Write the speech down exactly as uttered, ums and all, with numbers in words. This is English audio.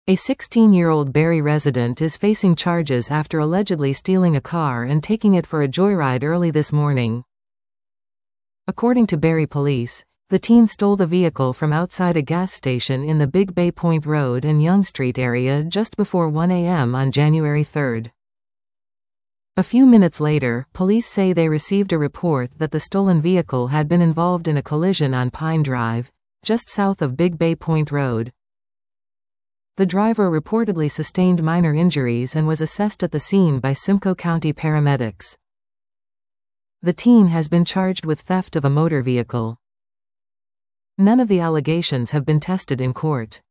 A sixteen-year-old Barrie resident is facing charges after allegedly stealing a car and taking it for a joyride early this morning. According to Barrie police, the teen stole the vehicle from outside a gas station in the Big Bay Point Road and Yonge Street area just before one a m on January third. A few minutes later, police say they received a report that the stolen vehicle had been involved in a collision on Pine Drive, just south of Big Bay Point Road. The driver reportedly sustained minor injuries and was assessed at the scene by Simcoe County paramedics. The teen has been charged with theft of a motor vehicle. None of the allegations have been tested in court.